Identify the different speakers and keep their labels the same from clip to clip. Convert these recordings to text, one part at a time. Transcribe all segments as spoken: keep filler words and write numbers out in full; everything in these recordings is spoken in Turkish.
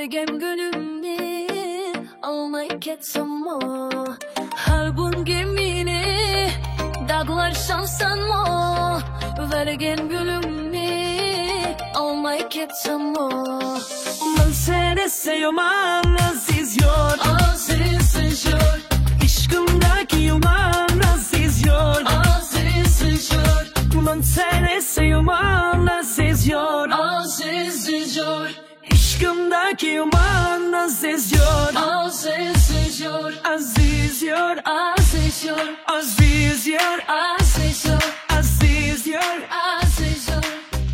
Speaker 1: Vergen gülümni almay ketsem o. Her bun gemini dağlar sansanma. Vergen gülümni almay ketsem o.
Speaker 2: Ben seni seviyorum aziz yor,
Speaker 1: Aziz yor,
Speaker 2: İşkımdaki yuman aziz yor,
Speaker 1: aziz yor,
Speaker 2: ben seni seviyorum aziz yor,
Speaker 1: aziz yor,
Speaker 2: İşkımdaki yuman aziz yor,
Speaker 1: aziz yor,
Speaker 2: aziz yor,
Speaker 1: aziz yor,
Speaker 2: aziz yor,
Speaker 1: aziz yor,
Speaker 2: aziz yor.
Speaker 1: aziz yor.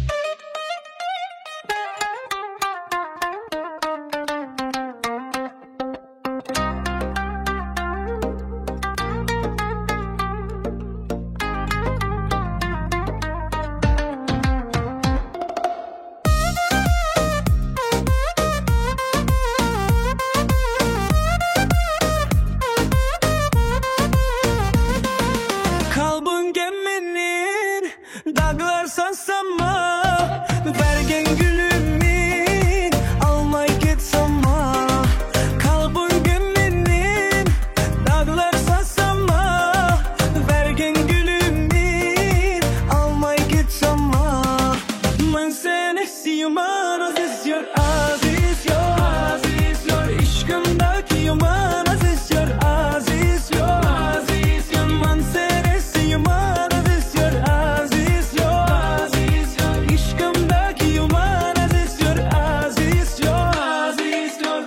Speaker 2: Kalbin geminin dağlar sansama. Vergen gülümün almay gitsama. Kalbin geminin dağlar sansama. Vergen gülümün almay gitsama. Ben seni seviyorum aziz yor, aziz yor, aziz yor. İşkımdaki yuman aziz yor, aziz yor, aziz yor. Ben seni seviyorum aziz yor, aziz yor, aziz yor. İşkımdaki yuman aziz yor, aziz yor, aziz yor.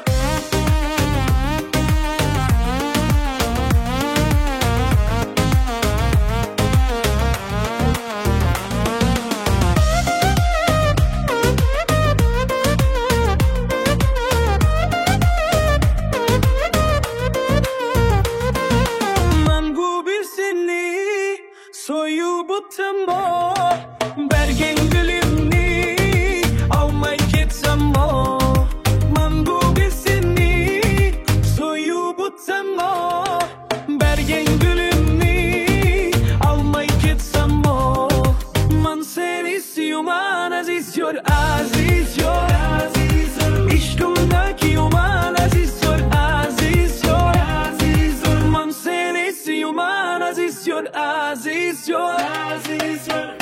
Speaker 2: Ben bu bir seni soyup utanma. Bergen gülümni almay gitsem o. Ben bu bir seni soyup utanma. Bergen gülümni almay gitsem o. Ben seni seviyorum aziz yor, aziz yor, aziz yor. İşkımdaki yuman aziz yor, aziz yor, aziz yor. Ben seni seviyorum aziz yor, aziz yor, aziz yor.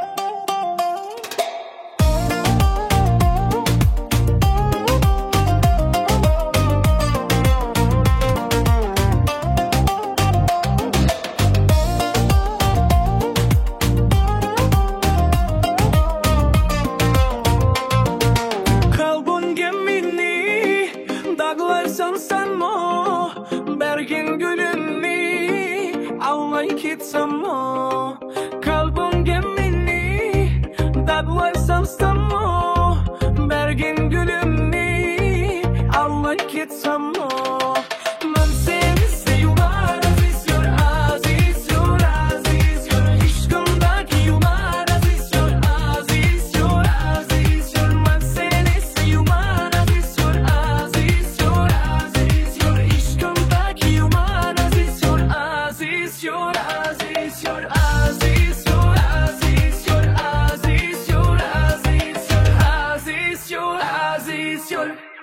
Speaker 2: Kalbin gemini dağlar sansanma. Bergen gülümni almay gitsema. Kalbin gemini dağlar sansanma. Bergen gülümni almay gitsema. Ben seni seviyorum aziz yor, aziz yor, aziz yor. İşkımdaki yuman aziz yor, aziz yor, aziz yor. Ben seni seviyorum aziz yor, aziz yor, aziz yor. İşkımdaki yuman aziz yor, aziz yor, aziz yor, aziz yor, aziz yor, aziz yor, aziz yor, aziz yor, aziz yor.